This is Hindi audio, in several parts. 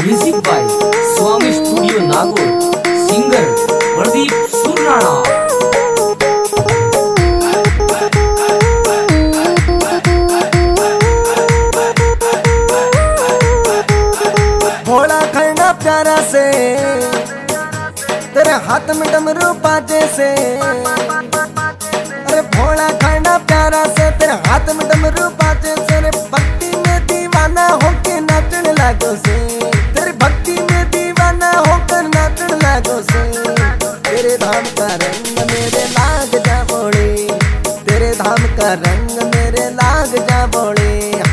Music by Swami studio Nagaur. Singer Pradeep Surnana. भोला खड़ना प्यारा से तेरे हाथ में डमरू बाजे से। अरे भोला खड़ना प्यारा से तेरे हाथ में डमरू बाजे से। रे भक्ति में दीवाना होके नाचने लागो से। तेरी भक्ति में दीवाना होकर नाचने लागो से। तेरे धाम का रंग मेरे लाग जा बोले। तेरे धाम का रंग मेरे लाग जा बोले।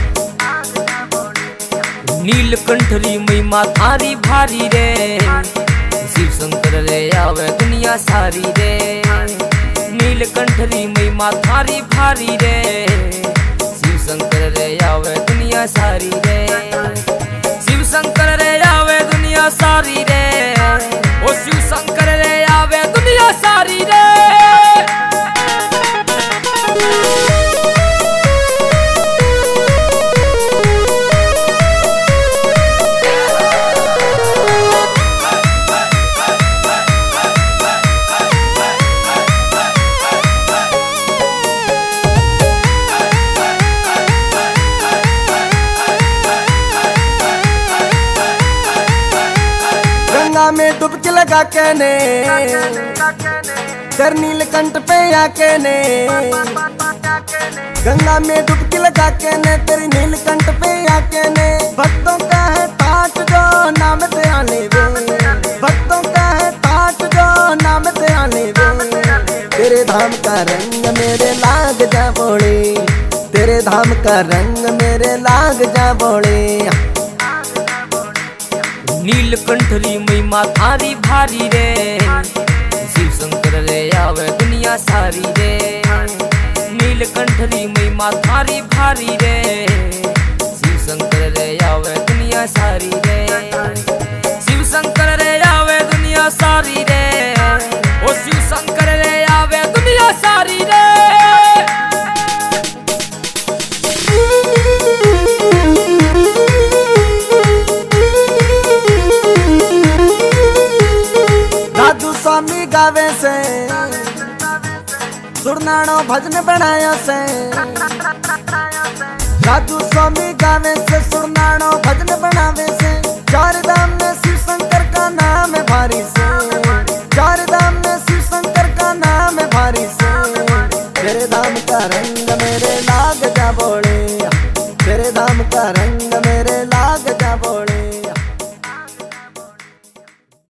नीलकंठरी महिमा थारी भारी रे। शिव शंकर रे आवे दुनिया सारी रे। नीलकंठरी महिमा थारी भारी रे। शिव शंकर रे आवे दुनिया सारी रे। शिव शंकर रे आवे दुनिया सारी रे। ओ शिव शंकर रे आवे दुनिया सारी रे। गंगा में डुबकी लगा के ने तेरे नीलकंठ पे आके ने। गंगा में डुबकी लगा के ने तेरी नीलकंठ पे आके ने। भक्तों का है ठाट जो नाम ते आने वे। भक्तों का है ठाट जो नाम ते आने वे। तेरे धाम का रंग मेरे लाग जा बोले। तेरे धाम का रंग मेरे लाग जा बोले। नीलकंठरी महिमा थारी भारी रे। शिव शंकर रे आवे दुनिया सारी रे। नीलकंठरी महिमा थारी भारी रे। शिव शंकर रे आवे दुनिया सारी रे। शिव शंकर रे आवे दुनिया सारी रे। ओ शिव शंकर रे आवे दुनिया सारी रे। स्वामी गावे से सुरनानो भजन बनाया से। राजू स्वामी गावे से सुरनानो भजन बनावे से।